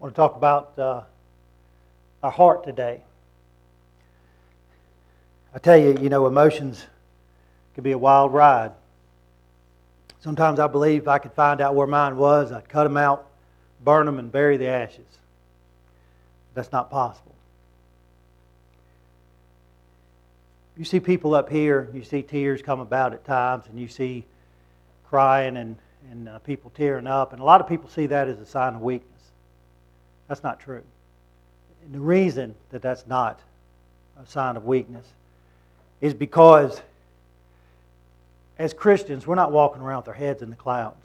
I want to talk about our heart today. I tell you, emotions can be a wild ride. Sometimes I believe if I could find out where mine was, I'd cut them out, burn them, and bury the ashes. That's not possible. You see people up here, you see tears come about at times, and you see crying and people tearing up, and a lot of people see that as a sign of weakness. That's not true. And the reason that that's not a sign of weakness is because as Christians, we're not walking around with our heads in the clouds.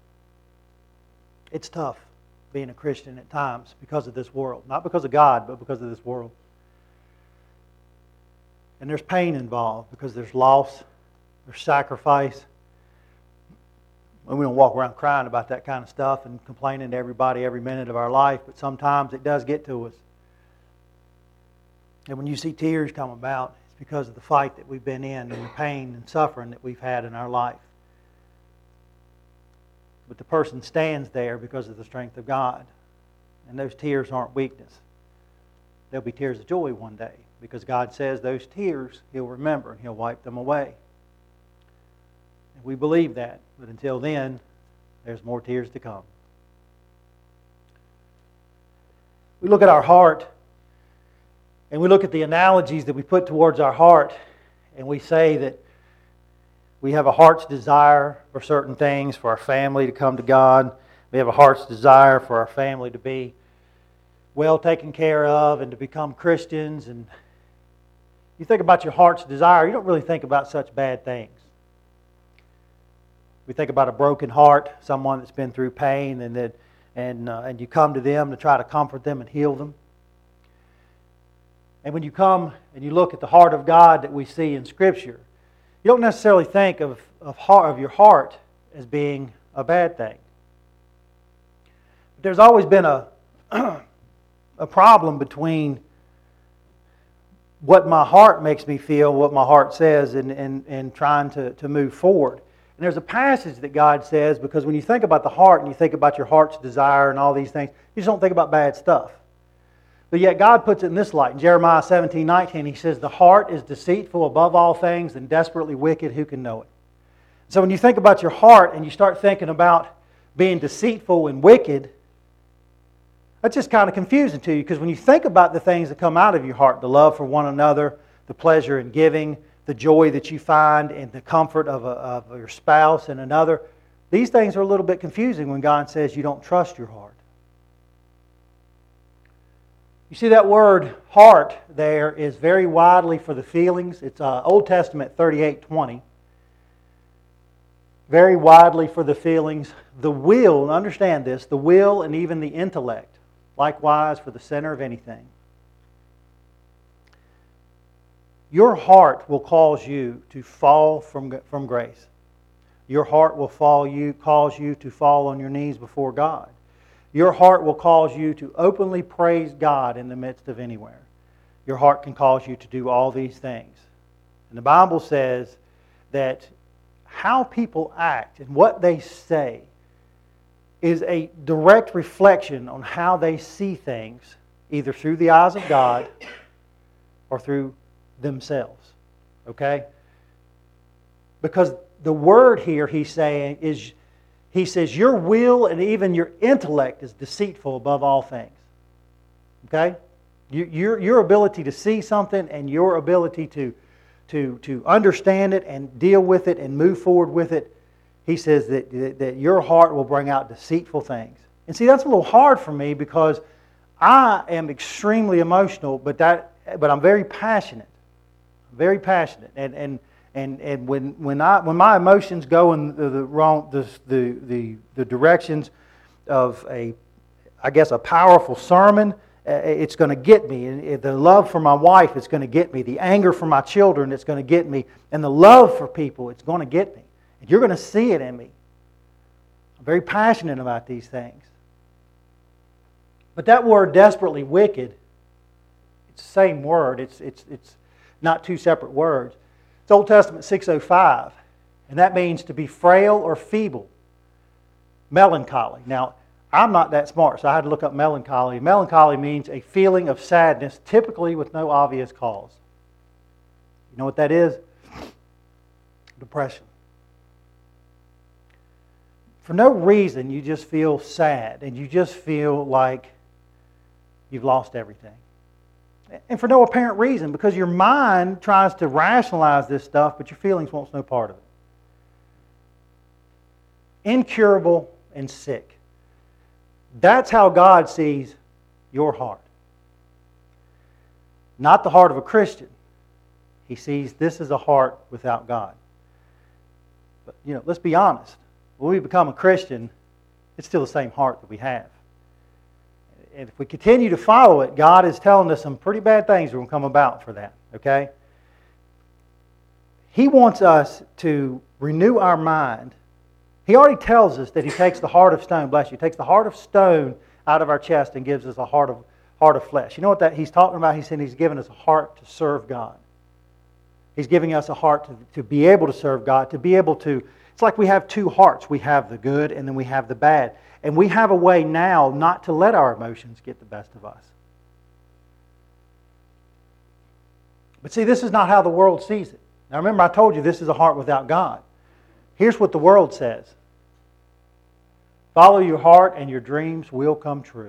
It's tough being a Christian at times because of this world. Not because of God, but because of this world. And there's pain involved because there's loss, there's sacrifice. And we don't walk around crying about that kind of stuff and complaining to everybody every minute of our life, but sometimes it does get to us. And when you see tears come about, it's because of the fight that we've been in and the pain and suffering that we've had in our life. But the person stands there because of the strength of God. And those tears aren't weakness. They'll be tears of joy one day, because God says those tears He'll remember and He'll wipe them away. And we believe that. But until then, there's more tears to come. We look at our heart, and we look at the analogies that we put towards our heart, and we say that we have a heart's desire for certain things, for our family to come to God. We have a heart's desire for our family to be well taken care of and to become Christians. And you think about your heart's desire, you don't really think about such bad things. We think about a broken heart, someone that's been through pain, and you come to them to try to comfort them and heal them. And when you come and you look at the heart of God that we see in Scripture, you don't necessarily think of your heart as being a bad thing. But there's always been a problem between what my heart makes me feel, what my heart says, and trying to move forward. And there's a passage that God says, because when you think about the heart and you think about your heart's desire and all these things, you just don't think about bad stuff. But yet God puts it in this light. In Jeremiah 17:19, He says, "The heart is deceitful above all things and desperately wicked. Who can know it?" So when you think about your heart and you start thinking about being deceitful and wicked, that's just kind of confusing to you, because when you think about the things that come out of your heart, the love for one another, the pleasure in giving, the joy that you find in the comfort of your spouse and another, these things are a little bit confusing when God says you don't trust your heart. You see, that word heart there is very widely for the feelings. It's Old Testament 38:20. Very widely for the feelings. The will, and understand this, the will and even the intellect. Likewise for the center of anything. Your heart will cause you to fall from grace. Your heart will cause you to fall on your knees before God. Your heart will cause you to openly praise God in the midst of anywhere. Your heart can cause you to do all these things. And the Bible says that how people act and what they say is a direct reflection on how they see things, either through the eyes of God or through themselves. Okay? Because the word here He's saying is, He says your will and even your intellect is deceitful above all things. Okay? Your ability to see something and your ability to understand it and deal with it and move forward with it, He says that your heart will bring out deceitful things. And see, that's a little hard for me because I am extremely emotional, but I'm very passionate. Very passionate. And when my emotions go in the directions of a powerful sermon, it's going to get me. And the love for my wife, it's going to get me. The anger for my children, it's going to get me. And the love for people, it's going to get me. And you're going to see it in me. I'm very passionate about these things. But that word desperately wicked, it's the same word. It's not two separate words. It's Old Testament 6:05, and that means to be frail or feeble, melancholy. Now, I'm not that smart, so I had to look up melancholy. Melancholy means a feeling of sadness, typically with no obvious cause. You know what that is? Depression. For no reason, you just feel sad, and you just feel like you've lost everything. And for no apparent reason, because your mind tries to rationalize this stuff, but your feelings wants no part of it. Incurable and sick. That's how God sees your heart. Not the heart of a Christian. He sees this as a heart without God. But, let's be honest. When we become a Christian, it's still the same heart that we have. And if we continue to follow it, God is telling us some pretty bad things are going to come about for that. Okay? He wants us to renew our mind. He already tells us that He takes the heart of stone, bless you, takes the heart of stone out of our chest and gives us a heart of flesh. You know what that He's talking about? He's saying He's given us a heart to serve God. He's giving us a heart to be able to serve God, to be able to... It's like we have two hearts. We have the good and then we have the bad. And we have a way now not to let our emotions get the best of us. But see, this is not how the world sees it. Now remember, I told you this is a heart without God. Here's what the world says. Follow your heart and your dreams will come true.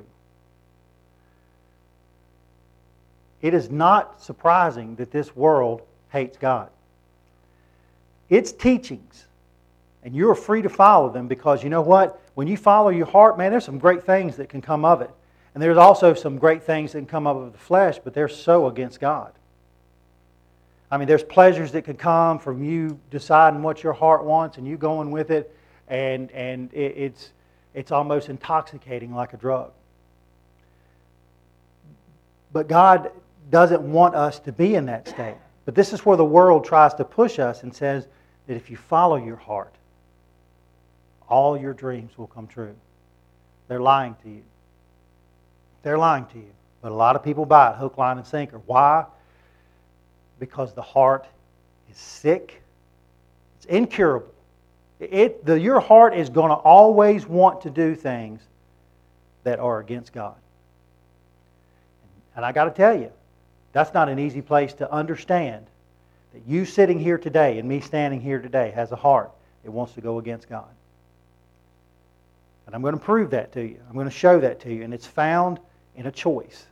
It is not surprising that this world hates God. Its teachings, and you're free to follow them because you know what? When you follow your heart, man, there's some great things that can come of it. And there's also some great things that can come of the flesh, but they're so against God. I mean, there's pleasures that could come from you deciding what your heart wants and you going with it, and it's almost intoxicating like a drug. But God doesn't want us to be in that state. But this is where the world tries to push us and says that if you follow your heart, all your dreams will come true. They're lying to you. They're lying to you. But a lot of people buy it, hook, line, and sinker. Why? Because the heart is sick. It's incurable. Your heart is going to always want to do things that are against God. And I got to tell you, that's not an easy place to understand that you sitting here today and me standing here today has a heart that wants to go against God. And I'm going to prove that to you. I'm going to show that to you. And it's found in a choice.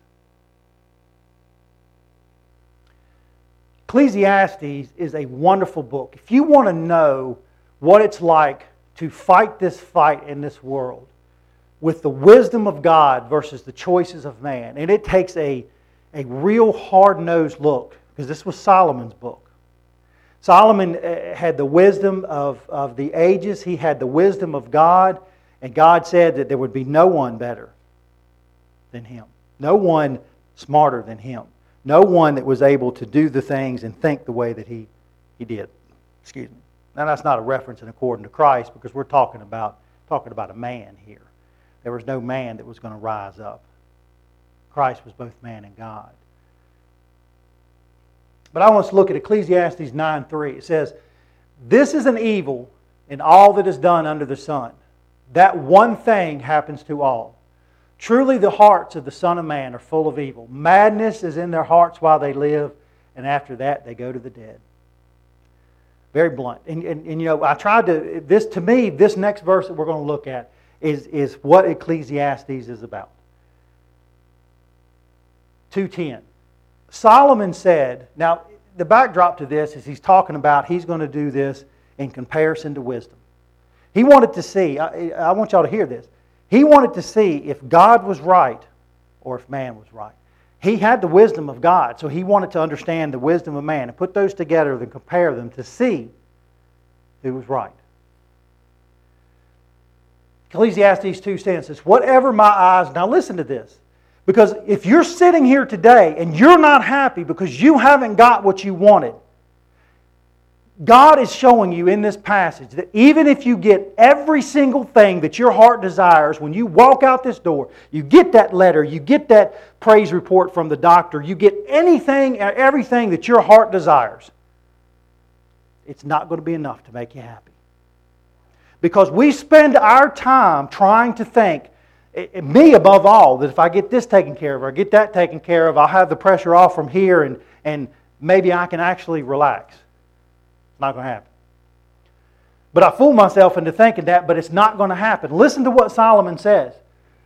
Ecclesiastes is a wonderful book. If you want to know what it's like to fight this fight in this world with the wisdom of God versus the choices of man, and it takes a real hard-nosed look, because this was Solomon's book. Solomon had the wisdom of the ages. He had the wisdom of God. And God said that there would be no one better than him. No one smarter than him. No one that was able to do the things and think the way that he did. Excuse me. Now that's not a reference in according to Christ, because we're talking about a man here. There was no man that was going to rise up. Christ was both man and God. But I want us to look at Ecclesiastes 9:3. It says, "This is an evil in all that is done under the sun. That one thing happens to all. Truly the hearts of the Son of Man are full of evil. Madness is in their hearts while they live, and after that they go to the dead." Very blunt. And I tried to, this next verse that we're going to look at is what Ecclesiastes is about. 2:10. Solomon said, now the backdrop to this is he's talking about he's going to do this in comparison to wisdom. He wanted to see, I want y'all to hear this. He wanted to see if God was right or if man was right. He had the wisdom of God, so he wanted to understand the wisdom of man and put those together and compare them to see who was right. Ecclesiastes 2:10 says, "Whatever my eyes..." Now listen to this. Because if you're sitting here today and you're not happy because you haven't got what you wanted, God is showing you in this passage that even if you get every single thing that your heart desires, when you walk out this door, you get that letter, you get that praise report from the doctor, you get anything, everything that your heart desires, it's not going to be enough to make you happy. Because we spend our time trying to think, me above all, that if I get this taken care of or get that taken care of, I'll have the pressure off from here and maybe I can actually relax. It's not going to happen. But I fool myself into thinking that, but it's not going to happen. Listen to what Solomon says.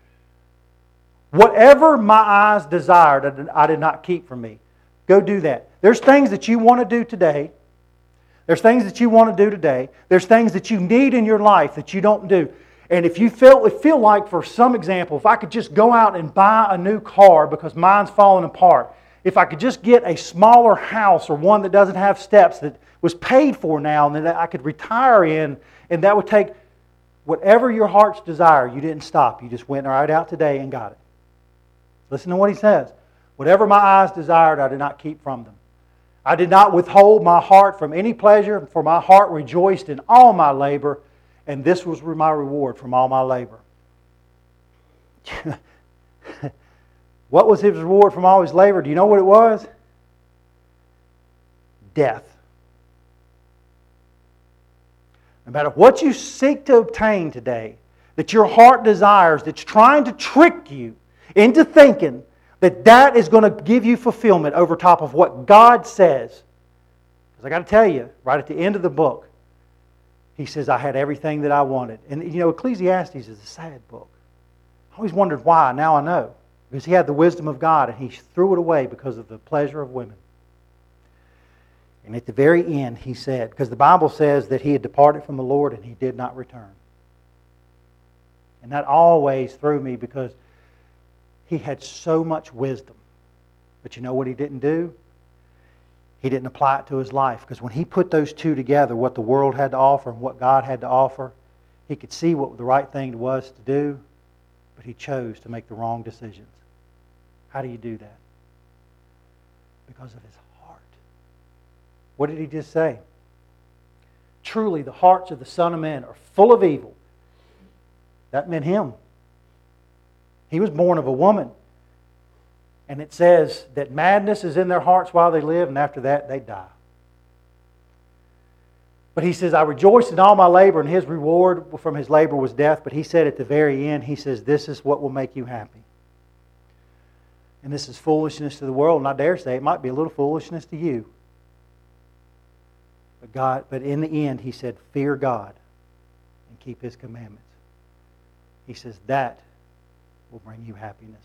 Whatever my eyes desired, I did not keep from me. Go do that. There's things that you want to do today. There's things that you want to do today. There's things that you need in your life that you don't do. And if you feel like, for some example, if I could just go out and buy a new car because mine's falling apart, if I could just get a smaller house or one that doesn't have steps that was paid for now and that I could retire in, and that would take whatever your heart's desire, you didn't stop. You just went right out today and got it. Listen to what he says. Whatever my eyes desired, I did not keep from them. I did not withhold my heart from any pleasure, for my heart rejoiced in all my labor, and this was my reward from all my labor. What was his reward from all his labor? Do you know what it was? Death. No matter what you seek to obtain today, that your heart desires, that's trying to trick you into thinking that is going to give you fulfillment over top of what God says. Because I got to tell you, right at the end of the book, he says, I had everything that I wanted. And you know, Ecclesiastes is a sad book. I always wondered why. Now I know. Because he had the wisdom of God and he threw it away because of the pleasure of women. And at the very end, he said, because the Bible says that he had departed from the Lord and he did not return. And that always threw me because he had so much wisdom. But you know what he didn't do? He didn't apply it to his life. Because when he put those two together, what the world had to offer and what God had to offer, he could see what the right thing was to do, but he chose to make the wrong decisions. How do you do that? Because of his heart. What did he just say? Truly, the hearts of the Son of Man are full of evil. That meant him. He was born of a woman. And it says that madness is in their hearts while they live, and after that they die. But he says, I rejoiced in all my labor, and his reward from his labor was death. But he said at the very end, he says, this is what will make you happy. And this is foolishness to the world, and I dare say it might be a little foolishness to you. But in the end, he said, fear God and keep his commandments. He says that will bring you happiness.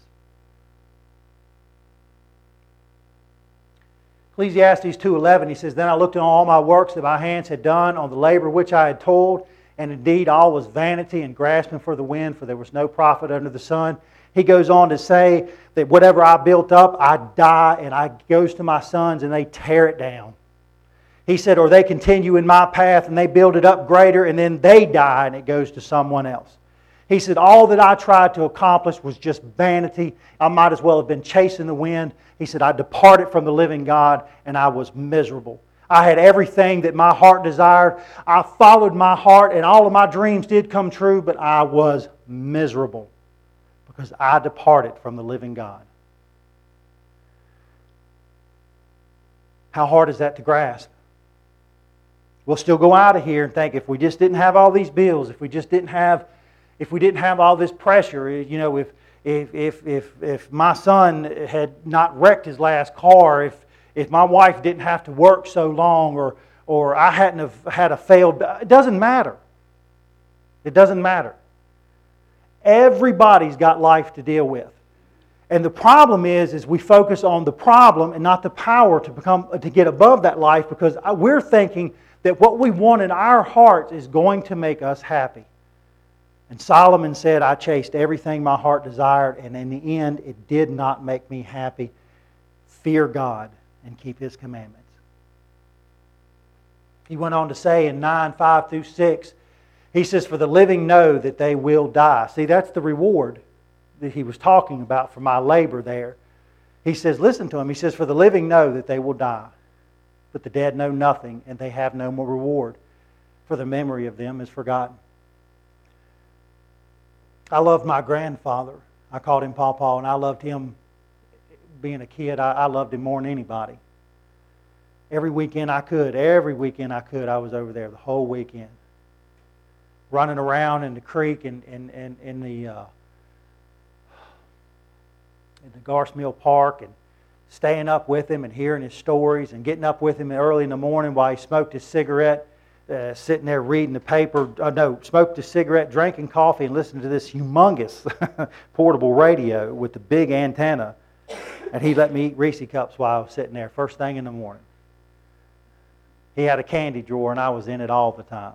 Ecclesiastes 2:11, he says, Then I looked on all my works that my hands had done, on the labor which I had toiled, and indeed all was vanity and grasping for the wind, for there was no profit under the sun. He goes on to say that whatever I built up, I die, and I goes to my sons, and they tear it down. He said, or they continue in my path, and they build it up greater, and then they die, and it goes to someone else. He said, all that I tried to accomplish was just vanity. I might as well have been chasing the wind. He said, I departed from the living God, and I was miserable. I had everything that my heart desired. I followed my heart, and all of my dreams did come true, but I was miserable because I departed from the living God. How hard is that to grasp? We'll still go out of here and think, if we just didn't have all these bills, if we didn't have all this pressure, you know, if my son had not wrecked his last car, if my wife didn't have to work so long, or I hadn't have had a failed, it doesn't matter. It doesn't matter. Everybody's got life to deal with. And the problem is we focus on the problem and not the power to get above that life, because we're thinking that what we want in our hearts is going to make us happy. And Solomon said, I chased everything my heart desired, and in the end, it did not make me happy. Fear God and keep His commandments. He went on to say in 9:5-6, he says, for the living know that they will die. See, that's the reward that he was talking about for my labor there. He says, listen to him. He says, for the living know that they will die, but the dead know nothing, and they have no more reward, for the memory of them is forgotten. I loved my grandfather. I called him Pawpaw, and I loved him being a kid. I loved him more than anybody. Every weekend I could, I was over there the whole weekend. Running around in the creek and in in the Garce Mill Park and staying up with him and hearing his stories and getting up with him early in the morning while he smoked his cigarette, sitting there reading the paper. Smoked his cigarette, drinking coffee, and listening to this humongous portable radio with the big antenna. And he let me eat Reese cups while I was sitting there first thing in the morning. He had a candy drawer, and I was in it all the time.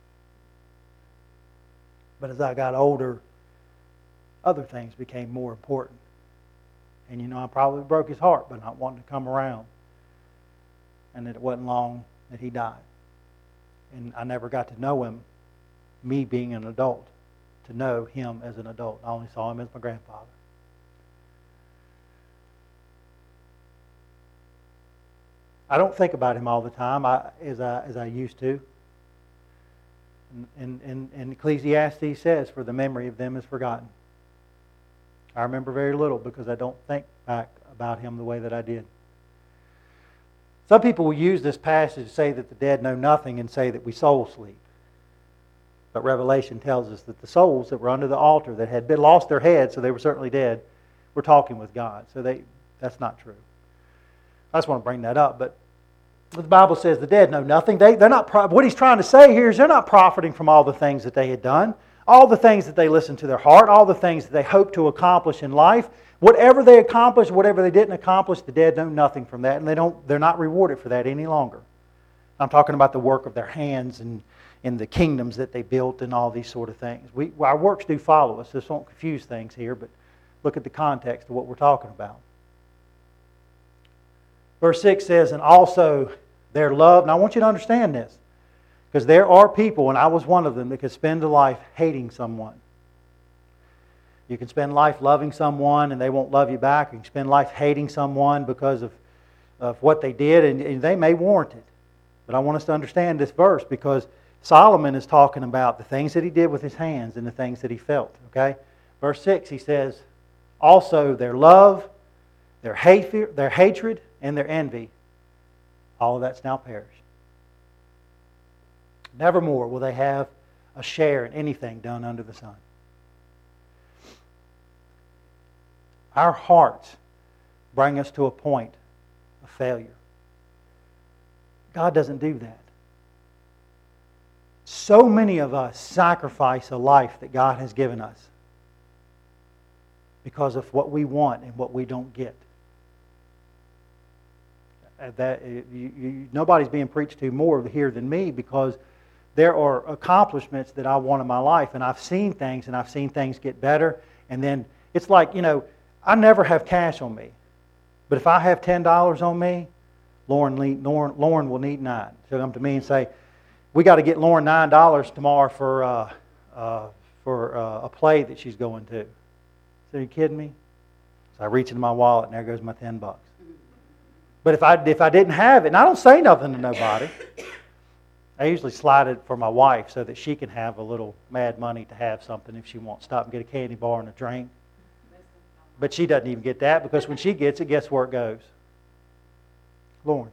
But as I got older, other things became more important. And I probably broke his heart by not wanting to come around. And that it wasn't long that he died. And I never got to know him, me being an adult, to know him as an adult. I only saw him as my grandfather. I don't think about him all the time as I used to. And Ecclesiastes says, "For the memory of them is forgotten." I remember very little because I don't think back about him the way that I did. Some people will use this passage to say that the dead know nothing and say that we soul sleep. But Revelation tells us that the souls that were under the altar that had been lost their heads, so they were certainly dead, were talking with God. So that's not true. I just want to bring that up. But the Bible says the dead know nothing. They're not. What he's trying to say here is they're not profiting from all the things that they had done, all the things that they listened to their heart, all the things that they hoped to accomplish in life. Whatever they accomplished, whatever they didn't accomplish, the dead know nothing from that, and they're not rewarded for that any longer. I'm talking about the work of their hands and in the kingdoms that they built and all these sort of things. Our works do follow us. This won't confuse things here, but look at the context of what we're talking about. Verse 6 says, "And also their love." Now I want you to understand this, because there are people, and I was one of them, that could spend a life hating someone. You can spend life loving someone and they won't love you back. You can spend life hating someone because of what they did, and they may warrant it. But I want us to understand this verse, because Solomon is talking about the things that he did with his hands and the things that he felt. Okay? Verse 6, he says, "Also their love, their hatred, and their envy, all of that's now perished. Nevermore will they have a share in anything done under the sun." Our hearts bring us to a point of failure. God doesn't do that. So many of us sacrifice a life that God has given us because of what we want and what we don't get. Nobody's being preached to more here than me, because there are accomplishments that I want in my life, and I've seen things get better, and then it's like, I never have cash on me. But if I have $10 on me, Lauren will need $9. She'll come to me and say, "We got to get Lauren $9 tomorrow for a play that she's going to." So, are you kidding me? So I reach into my wallet, and there goes my $10. But if I didn't have it, and I don't say nothing to nobody, I usually slide it for my wife so that she can have a little mad money to have something if she wants. Stop and get a candy bar and a drink. But she doesn't even get that, because when she gets it, guess where it goes? Lauren.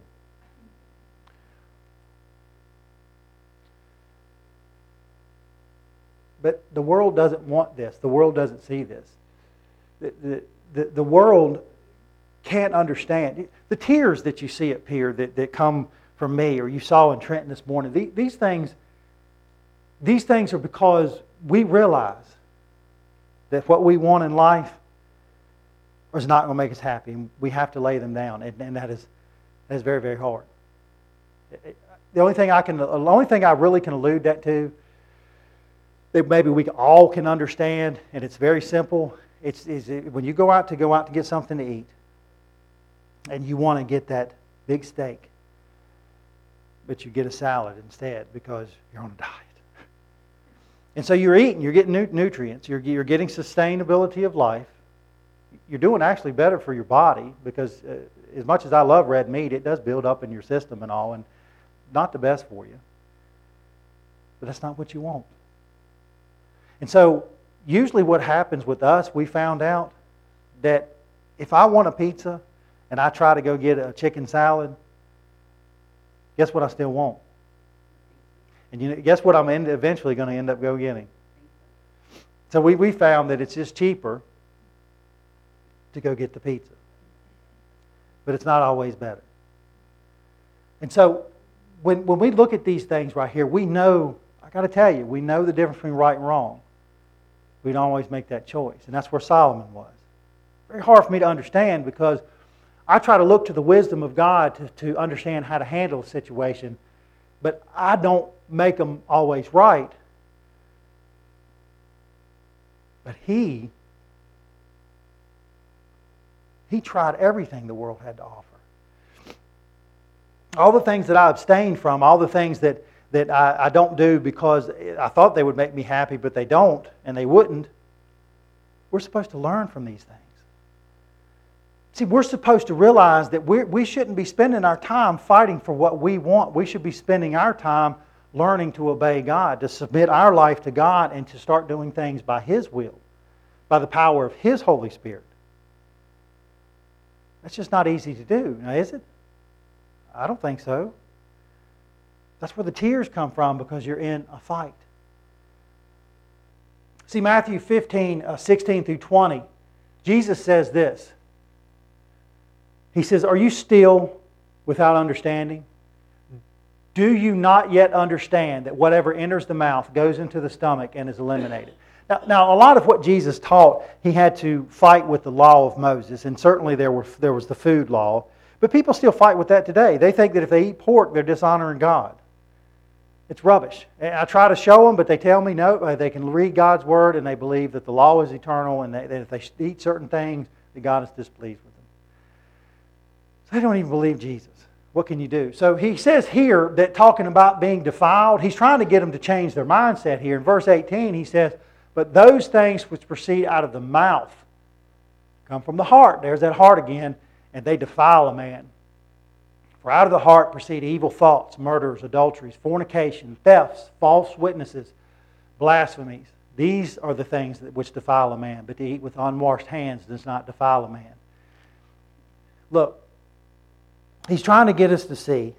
But the world doesn't want this. The world doesn't see this. The world can't understand. The tears that you see up here that come from me, or you saw in Trenton this morning, these things are because we realize that what we want in life is not going to make us happy. And we have to lay them down, and that is very, very hard. The only thing I really can allude that to, that maybe we all can understand, and it's very simple. Is when you go out to get something to eat, and you want to get that big steak, but you get a salad instead because you're on a diet. And so you're eating, you're getting nutrients, you're getting sustainability of life. You're doing actually better for your body, because as much as I love red meat, it does build up in your system and all, and not the best for you. But that's not what you want. And so usually what happens with us, we found out that if I want a pizza and I try to go get a chicken salad, guess what I still want? And guess what I'm eventually going to end up getting? So we found that it's just cheaper to go get the pizza. But it's not always better. And so when we look at these things right here, we know, I got to tell you, we know the difference between right and wrong. We don't always make that choice. And that's where Solomon was. Very hard for me to understand because I try to look to the wisdom of God to understand how to handle a situation, but I don't make them always right. But he tried everything the world had to offer. All the things that I abstain from, all the things that I don't do because I thought they would make me happy, but they don't, and they wouldn't. We're supposed to learn from these things. See, we're supposed to realize that we shouldn't be spending our time fighting for what we want. We should be spending our time learning to obey God, to submit our life to God, and to start doing things by His will, by the power of His Holy Spirit. That's just not easy to do, now is it? I don't think so. That's where the tears come from, because you're in a fight. See, Matthew 15, 16 through 20, Jesus says this. He says, "Are you still without understanding? Do you not yet understand that whatever enters the mouth goes into the stomach and is eliminated?" Now, a lot of what Jesus taught, He had to fight with the law of Moses, and certainly there was the food law. But people still fight with that today. They think that if they eat pork, they're dishonoring God. It's rubbish. I try to show them, but they tell me no. They can read God's Word, and they believe that the law is eternal, and that if they eat certain things, that God is displeased with them. So they don't even believe Jesus. What can you do? So he says here that talking about being defiled, he's trying to get them to change their mindset here. In verse 18, he says, "But those things which proceed out of the mouth come from the heart." There's that heart again. "And they defile a man. For out of the heart proceed evil thoughts, murders, adulteries, fornication, thefts, false witnesses, blasphemies. These are the things which defile a man. But to eat with unwashed hands does not defile a man." Look, he's trying to get us to see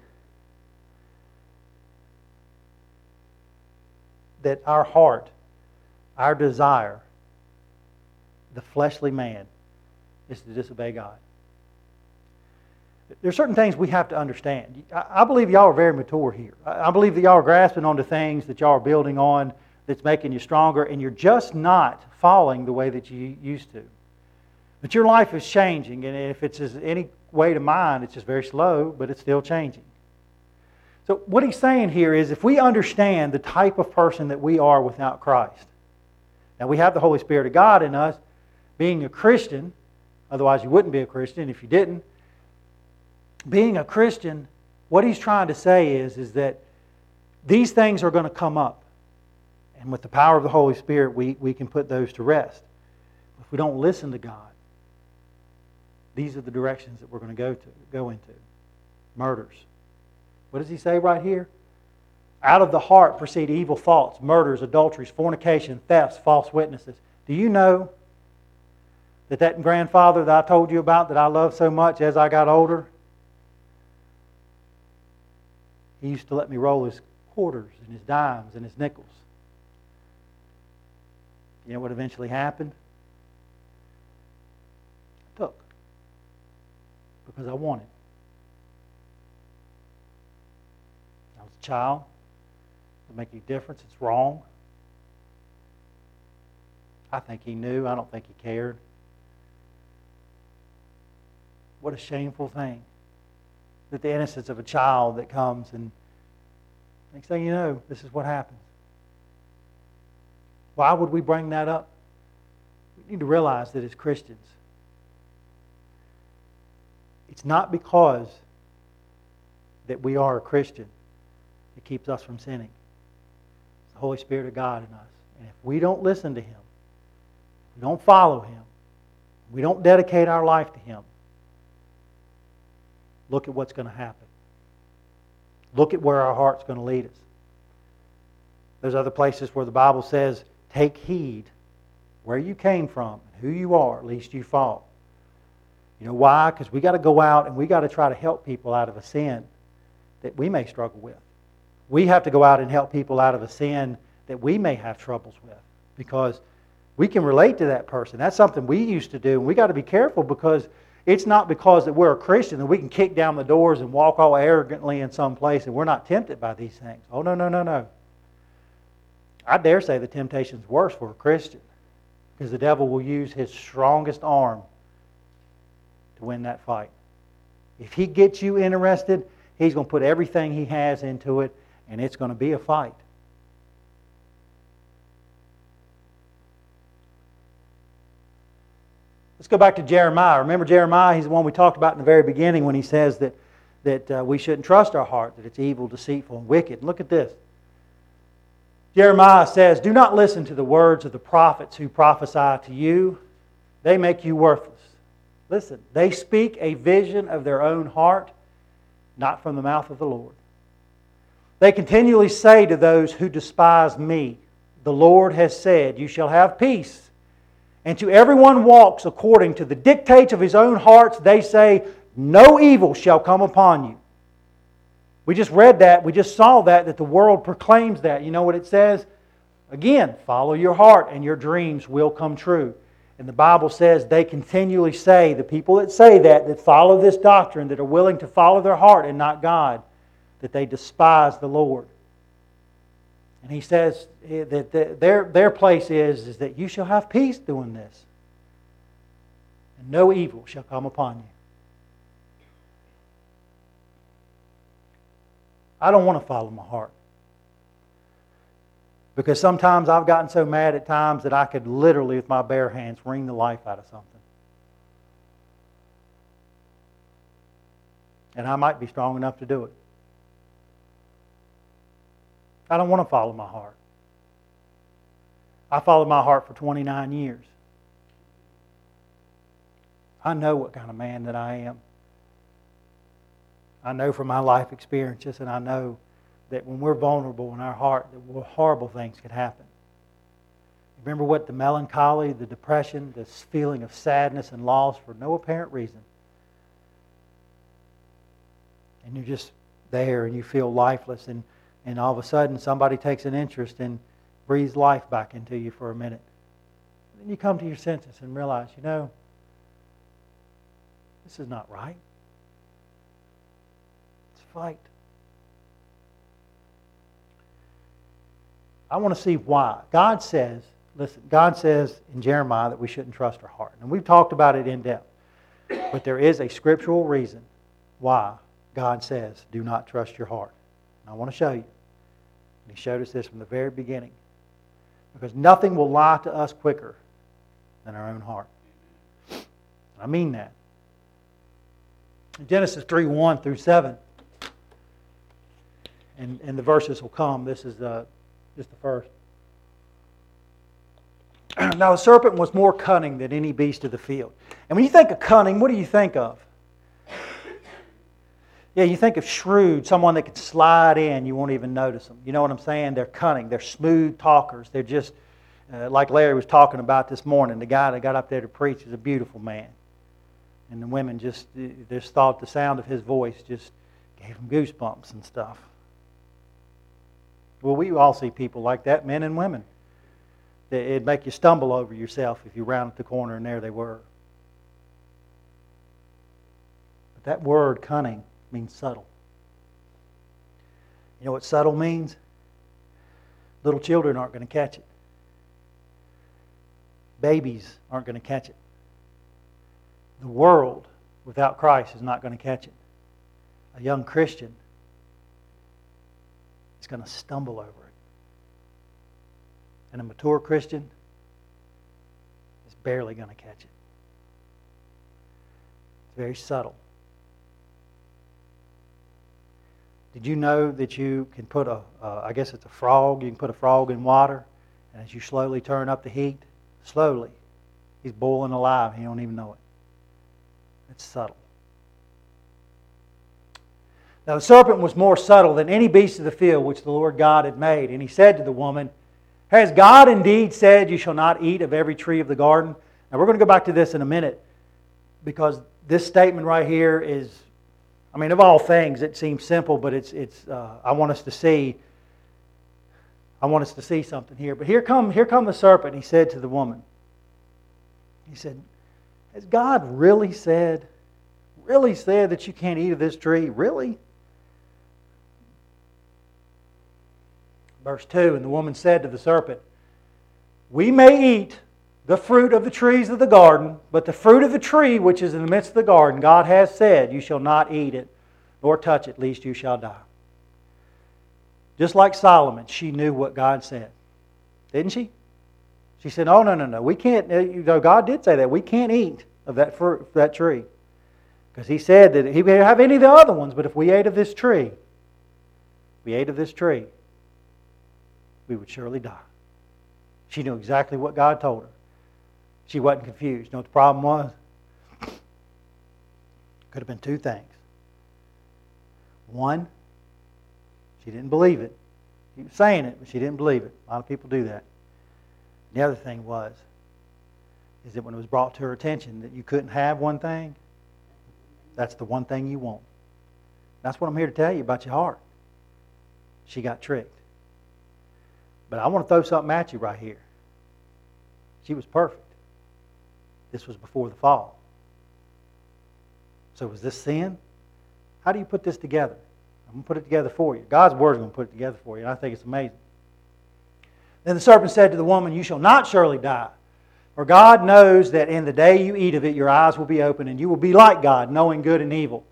that our heart, our desire, the fleshly man, is to disobey God. There are certain things we have to understand. I believe y'all are very mature here. I believe that y'all are grasping onto things that y'all are building on that's making you stronger, and you're just not following the way that you used to. But your life is changing, and if it's any way to mine, it's just very slow, but it's still changing. So what he's saying here is, if we understand the type of person that we are without Christ, now we have the Holy Spirit of God in us, being a Christian, otherwise you wouldn't be a Christian if you didn't. Being a Christian, what he's trying to say is that these things are going to come up. And with the power of the Holy Spirit, we can put those to rest. If we don't listen to God, these are the directions that we're going to go into. Murders. What does he say right here? Out of the heart proceed evil thoughts, murders, adulteries, fornication, thefts, false witnesses. Do you know that grandfather that I told you about that I loved so much as I got older, he used to let me roll his quarters and his dimes and his nickels. You know what eventually happened? I took. Because I wanted. I was a child. It doesn't make any difference. It's wrong. I think he knew. I don't think he cared. What a shameful thing. That the innocence of a child that comes and next thing you know, this is what happens. Why would we bring that up? We need to realize that as Christians, it's not because that we are a Christian that keeps us from sinning. It's the Holy Spirit of God in us. And if we don't listen to Him, we don't follow Him, we don't dedicate our life to Him, look at what's going to happen. Look at where our heart's going to lead us. There's other places where the Bible says, take heed where you came from, who you are, lest you fall. You know why? Because we got to go out and we got to try to help people out of a sin that we may struggle with. We have to go out and help people out of a sin that we may have troubles with. Because We can relate to that person. That's something we used to do. And we got to be careful, because it's not because that we're a Christian that we can kick down the doors and walk all arrogantly in some place and we're not tempted by these things. Oh, no, no, no, no. I dare say the temptation's worse for a Christian, because the devil will use his strongest arm to win that fight. If he gets you interested, he's going to put everything he has into it, and it's going to be a fight. Let's go back to Jeremiah. Remember Jeremiah? He's the one we talked about in the very beginning when he says that we shouldn't trust our heart, that it's evil, deceitful, and wicked. Look at this. Jeremiah says, "Do not listen to the words of the prophets who prophesy to you. They make you worthless." Listen, they speak a vision of their own heart, not from the mouth of the Lord. They continually say to those who despise me, "The Lord has said, you shall have peace." And to everyone walks according to the dictates of his own hearts, they say, "No evil shall come upon you." We just read that. We just saw that the world proclaims that. You know what it says? Again, follow your heart and your dreams will come true. And the Bible says they continually say, the people that say that follow this doctrine, that are willing to follow their heart and not God, that they despise the Lord. And he says that their place is that you shall have peace doing this. And no evil shall come upon you. I don't want to follow my heart. Because sometimes I've gotten so mad at times that I could literally, with my bare hands, wring the life out of something. And I might be strong enough to do it. I don't want to follow my heart. I followed my heart for 29 years. I know what kind of man that I am. I know from my life experiences, and I know that when we're vulnerable in our heart, that horrible things can happen. Remember what the melancholy, the depression, this feeling of sadness and loss for no apparent reason. And you're just there and you feel lifeless, and all of a sudden somebody takes an interest and breathes life back into you for a minute. And then you come to your senses and realize, this is not right. It's a fight. I want to see why. God says in Jeremiah that we shouldn't trust our heart. And we've talked about it in depth. But there is a scriptural reason why God says, do not trust your heart. And I want to show you. And He showed us this from the very beginning. Because nothing will lie to us quicker than our own heart. I mean that. In Genesis 3:1 through 7, and the verses will come. This is just the first. Now the serpent was more cunning than any beast of the field. And when you think of cunning, what do you think of? Yeah, you think of shrewd, someone that could slide in, you won't even notice them. You know what I'm saying? They're cunning. They're smooth talkers. They're just, like Larry was talking about this morning, the guy that got up there to preach is a beautiful man. And the women just thought the sound of his voice just gave them goosebumps and stuff. Well, we all see people like that, men and women. It'd make you stumble over yourself if you rounded the corner and there they were. But that word, cunning, means subtle. You know what subtle means? Little children aren't going to catch it. Babies aren't going to catch it. The world without Christ is not going to catch it. A young Christian is going to stumble over it. And a mature Christian is barely going to catch it. It's very subtle. Did you know that you can put I guess it's a frog, you can put a frog in water, and as you slowly turn up the heat, slowly, he's boiling alive and you don't even know it. It's subtle. Now the serpent was more subtle than any beast of the field which the Lord God had made. And he said to the woman, has God indeed said you shall not eat of every tree of the garden? Now we're going to go back to this in a minute, because this statement right here is, of all things, it seems simple, but I want us to see I want us to see something here. But here come the serpent. He said to the woman, he said, has God really said that you can't eat of this tree? Really? Verse 2, and the woman said to the serpent, we may eat the fruit of the trees of the garden, but the fruit of the tree which is in the midst of the garden, God has said, you shall not eat it, nor touch it, lest you shall die. Just like Solomon, she knew what God said. Didn't she? She said, oh, no. We can't, God did say that. We can't eat of that fruit, that tree. Because He said that He may have any of the other ones, but if we ate of this tree, we would surely die. She knew exactly what God told her. She wasn't confused. You know what the problem was? Could have been two things. One, she didn't believe it. She was saying it, but she didn't believe it. A lot of people do that. The other thing is that when it was brought to her attention that you couldn't have one thing, that's the one thing you want. That's what I'm here to tell you about your heart. She got tricked. But I want to throw something at you right here. She was perfect. This was before the fall. So was this sin? How do you put this together? I'm going to put it together for you. God's Word is going to put it together for you, and I think it's amazing. Then the serpent said to the woman, you shall not surely die. For God knows that in the day you eat of it, your eyes will be open, and you will be like God, knowing good and evil.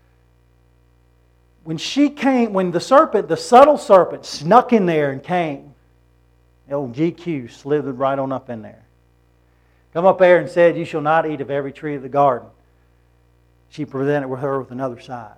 When the subtle serpent snuck in there and came, the old GQ slithered right on up in there. Come up there and said, you shall not eat of every tree of the garden. She presented her with another side.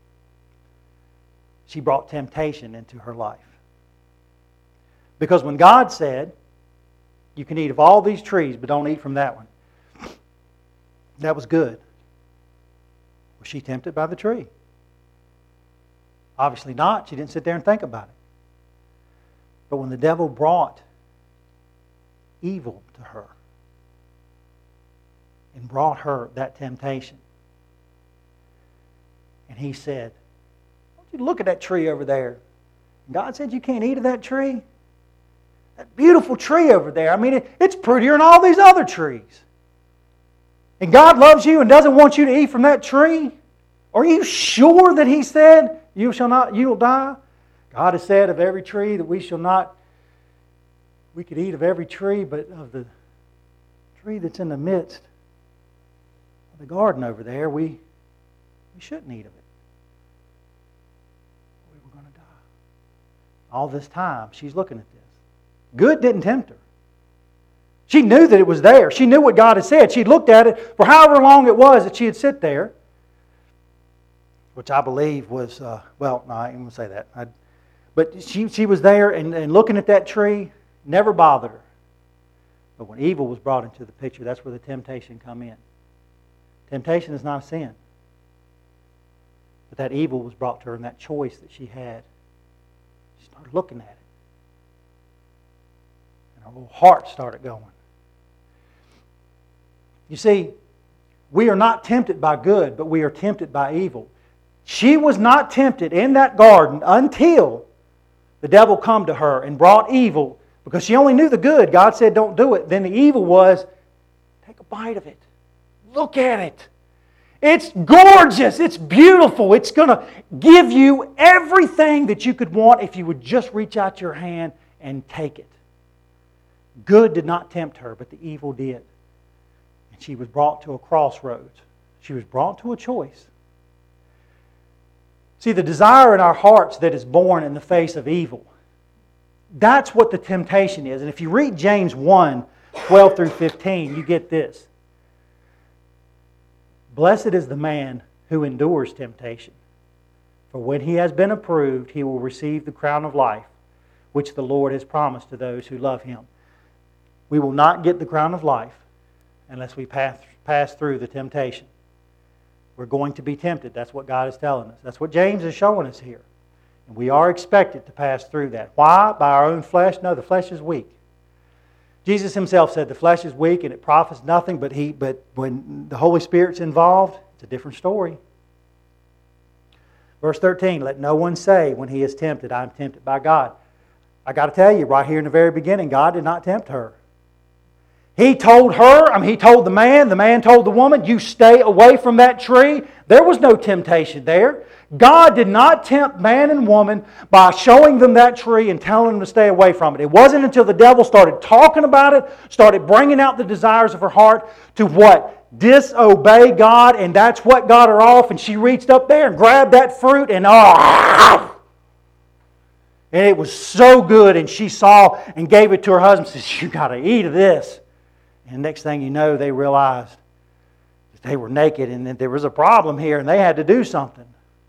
She brought temptation into her life. Because when God said, you can eat of all these trees, but don't eat from that one, that was good. Was she tempted by the tree? Obviously not. She didn't sit there and think about it. But when the devil brought evil to her and brought her that temptation, and he said, I want you to look at that tree over there. And God said you can't eat of that tree. That beautiful tree over there. I mean, it's prettier than all these other trees. And God loves you and doesn't want you to eat from that tree. Are you sure that He said you will die? God has said of every tree that we could eat of every tree, but of the tree that's in the midst of the garden over there, we shouldn't eat of it. We were going to die. All this time, she's looking at this. Good didn't tempt her. She knew that it was there. She knew what God had said. She looked at it for however long it was that she had sit there, which I believe was, no, I ain't going to say that. But she was there and looking at that tree, never bothered her. But when evil was brought into the picture, that's where the temptation come in. Temptation is not a sin. But that evil was brought to her and that choice that she had. She started looking at it. And her little heart started going. You see, we are not tempted by good, but we are tempted by evil. She was not tempted in that garden until the devil come to her and brought evil, because she only knew the good. God said don't do it. Then the evil was, take a bite of it. Look at it. It's gorgeous. It's beautiful. It's going to give you everything that you could want if you would just reach out your hand and take it. Good did not tempt her, but the evil did. And she was brought to a crossroads. She was brought to a choice. See, the desire in our hearts that is born in the face of evil, that's what the temptation is. And if you read James 1, 12 through 15, you get this. Blessed is the man who endures temptation, for when he has been approved, he will receive the crown of life, which the Lord has promised to those who love Him. We will not get the crown of life unless we pass through the temptation. We're going to be tempted. That's what God is telling us. That's what James is showing us here. And we are expected to pass through that. Why? By our own flesh? No, the flesh is weak. Jesus Himself said the flesh is weak and it profits nothing, but when the Holy Spirit's involved, it's a different story. Verse 13, let no one say when he is tempted, I am tempted by God. I got to tell you, right here in the very beginning, God did not tempt her. He told her, He told the man told the woman, you stay away from that tree. There was no temptation there. God did not tempt man and woman by showing them that tree and telling them to stay away from it. It wasn't until the devil started talking about it, started bringing out the desires of her heart to what? Disobey God, and that's what got her off, and she reached up there and grabbed that fruit and and it was so good, and she saw and gave it to her husband and says, you got to eat of this. And next thing you know, they realized that they were naked and that there was a problem here and they had to do something.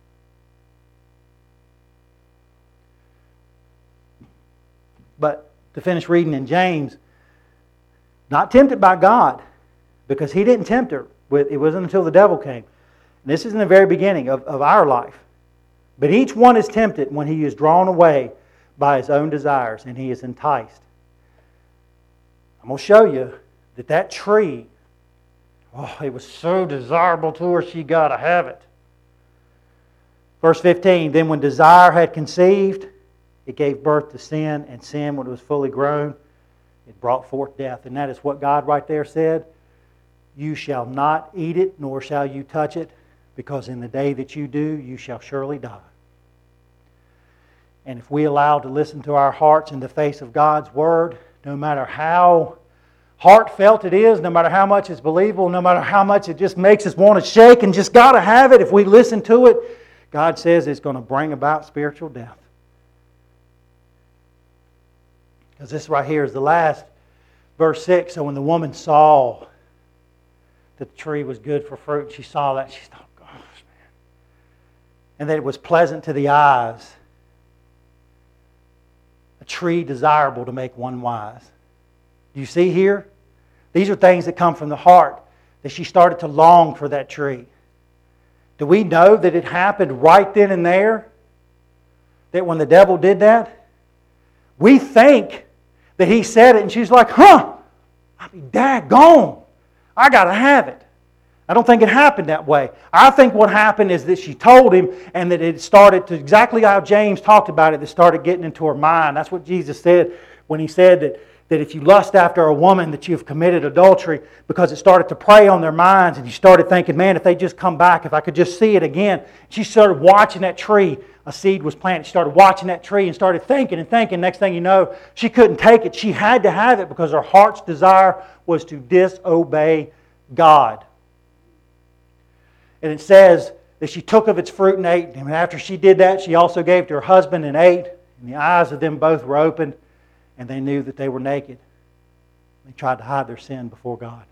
But to finish reading in James, not tempted by God, because He didn't tempt her. It wasn't until the devil came. And this is in the very beginning of our life. But each one is tempted when he is drawn away by his own desires and he is enticed. I'm going to show you that tree, it was so desirable to her, she got to have it. Verse 15, then when desire had conceived, it gave birth to sin, and sin, when it was fully grown, it brought forth death. And that is what God right there said. You shall not eat it, nor shall you touch it, because in the day that you do, you shall surely die. And if we allow to listen to our hearts in the face of God's Word, no matter how heartfelt it is, no matter how much it's believable, no matter how much it just makes us want to shake and just got to have it, if we listen to it, God says it's going to bring about spiritual death. Because this right here is the last, verse 6. So when the woman saw that the tree was good for fruit, she saw that, she thought, gosh, man. And that it was pleasant to the eyes. A tree desirable to make one wise. Do you see here? These are things that come from the heart, that she started to long for that tree. Do we know that it happened right then and there? That when the devil did that? We think that he said it and she's like, I'll be daggone. I got to have it. I don't think it happened that way. I think what happened is that she told him and that it started to, exactly how James talked about it, that started getting into her mind. That's what Jesus said when He said that if you lust after a woman that you've committed adultery, because it started to prey on their minds and you started thinking, man, if they just come back, if I could just see it again. She started watching that tree. A seed was planted. She started watching that tree and started thinking and thinking. Next thing you know, she couldn't take it. She had to have it because her heart's desire was to disobey God. And it says that she took of its fruit and ate. And after she did that, she also gave to her husband and ate. And the eyes of them both were opened, and they knew that they were naked. They tried to hide their sin before God.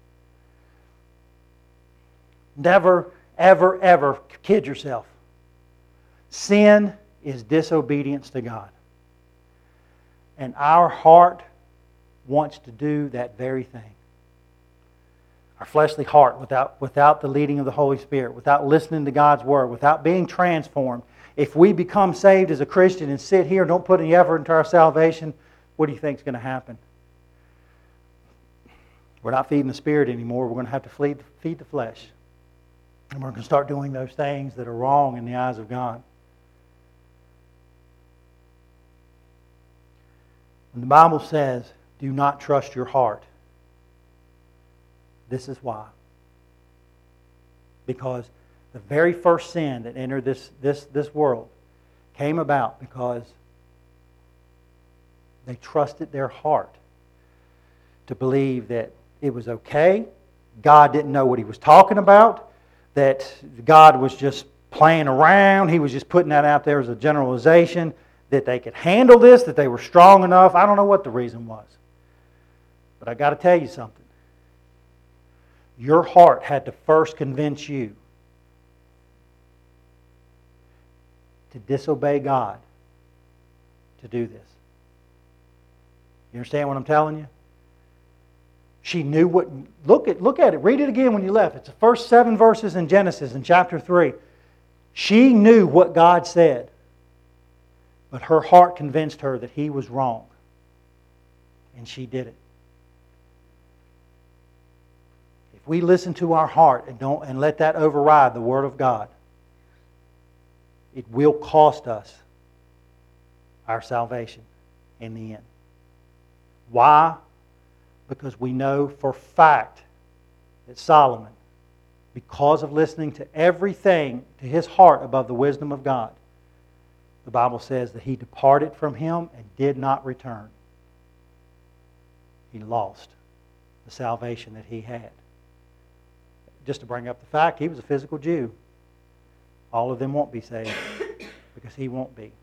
Never, ever, ever kid yourself. Sin is disobedience to God. And our heart wants to do that very thing. Our fleshly heart, without the leading of the Holy Spirit, without listening to God's Word, without being transformed. If we become saved as a Christian and sit here and don't put any effort into our salvation, what do you think is going to happen? We're not feeding the Spirit anymore. We're going to have to feed the flesh. And we're going to start doing those things that are wrong in the eyes of God. When the Bible says, do not trust your heart, this is why. Because the very first sin that entered this world came about because they trusted their heart to believe that it was okay. God didn't know what He was talking about. That God was just playing around. He was just putting that out there as a generalization. That they could handle this, that they were strong enough. I don't know what the reason was. But I got to tell you something. Your heart had to first convince you to disobey God to do this. You understand what I'm telling you? She knew what... Look at it. Read it again when you left. It's the first 7 verses in Genesis in chapter 3. She knew what God said. But her heart convinced her that He was wrong. And she did it. If we listen to our heart and let that override the Word of God, it will cost us our salvation. in the end. Why? Because we know for fact that Solomon, because of listening to everything, to his heart above the wisdom of God, the Bible says that he departed from him and did not return. He lost the salvation that he had. Just to bring up the fact, he was a physical Jew. All of them won't be saved because he won't be.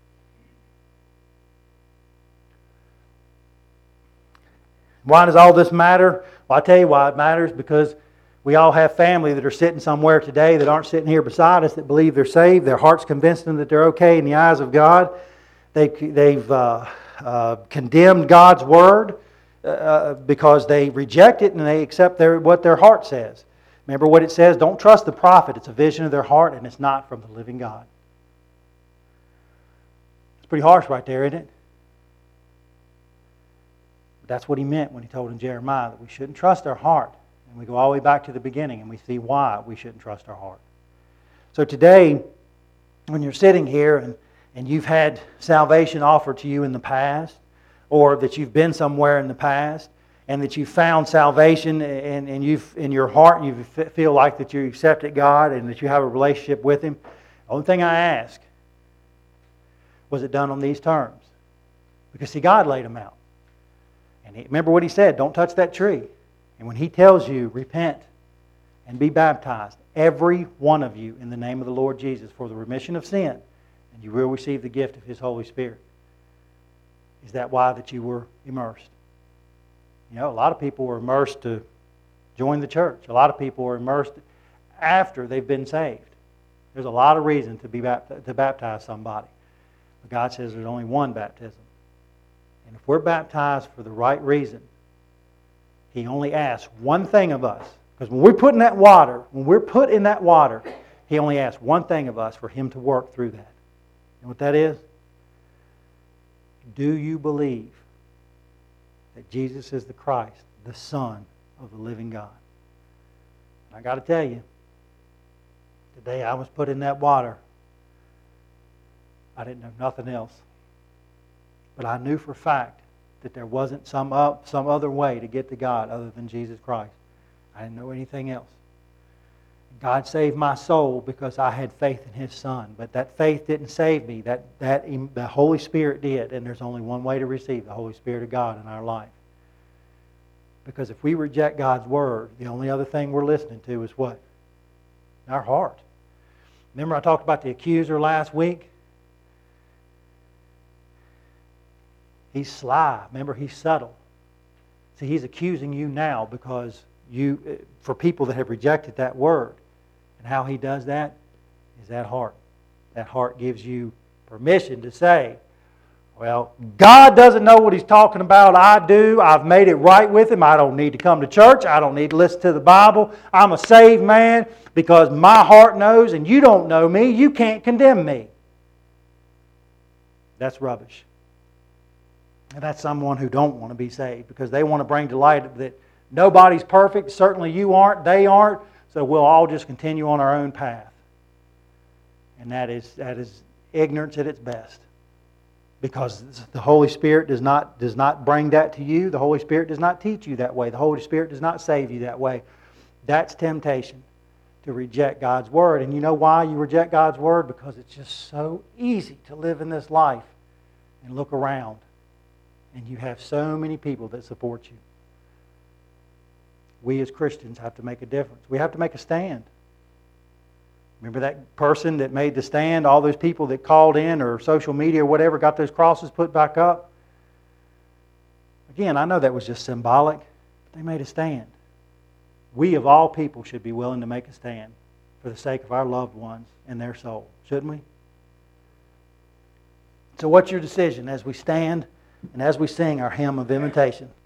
Why does all this matter? Well, I'll tell you why it matters. Because we all have family that are sitting somewhere today that aren't sitting here beside us that believe they're saved. Their heart's convinced them that they're okay in the eyes of God. They've condemned God's Word because they reject it and they accept what their heart says. Remember what it says? Don't trust the prophet. It's a vision of their heart and it's not from the living God. It's pretty harsh right there, isn't it? But that's what he meant when he told in Jeremiah that we shouldn't trust our heart. And we go all the way back to the beginning and we see why we shouldn't trust our heart. So today, when you're sitting here and you've had salvation offered to you in the past, or that you've been somewhere in the past, and that you've found salvation and you've in your heart and you feel like that you accepted God and that you have a relationship with Him, the only thing I ask, was it done on these terms? Because see, God laid them out. And remember what He said, don't touch that tree. And when He tells you, repent and be baptized, every one of you in the name of the Lord Jesus for the remission of sin, and you will receive the gift of His Holy Spirit. Is that why that you were immersed? You know, a lot of people were immersed to join the church. A lot of people were immersed after they've been saved. There's a lot of reason to baptize somebody. But God says there's only one baptism. And if we're baptized for the right reason, He only asks one thing of us. Because when we're put in that water, He only asks one thing of us for Him to work through that. You know what that is? Do you believe that Jesus is the Christ, the Son of the living God? And I got to tell you, today I was put in that water. I didn't know nothing else. But I knew for a fact that there wasn't some other way to get to God other than Jesus Christ. I didn't know anything else. God saved my soul because I had faith in His Son. But that faith didn't save me. The Holy Spirit did. And there's only one way to receive the Holy Spirit of God in our life. Because if we reject God's Word, the only other thing we're listening to is what? Our heart. Remember I talked about the accuser last week? He's sly. Remember, he's subtle. See, he's accusing you now because for people that have rejected that Word. And how he does that is that heart. That heart gives you permission to say, well, God doesn't know what He's talking about. I do. I've made it right with Him. I don't need to come to church. I don't need to listen to the Bible. I'm a saved man because my heart knows and you don't know me. You can't condemn me. That's rubbish. And that's someone who don't want to be saved because they want to bring to light that nobody's perfect. Certainly you aren't. They aren't. So we'll all just continue on our own path. And that is ignorance at its best. Because the Holy Spirit does not bring that to you. The Holy Spirit does not teach you that way. The Holy Spirit does not save you that way. That's temptation, to reject God's Word. And you know why you reject God's Word? Because it's just so easy to live in this life and look around. And you have so many people that support you. We as Christians have to make a difference. We have to make a stand. Remember that person that made the stand? All those people that called in or social media or whatever got those crosses put back up? Again, I know that was just symbolic, but they made a stand. We of all people should be willing to make a stand for the sake of our loved ones and their soul, shouldn't we? So what's your decision as we stand and as we sing our hymn of invitation?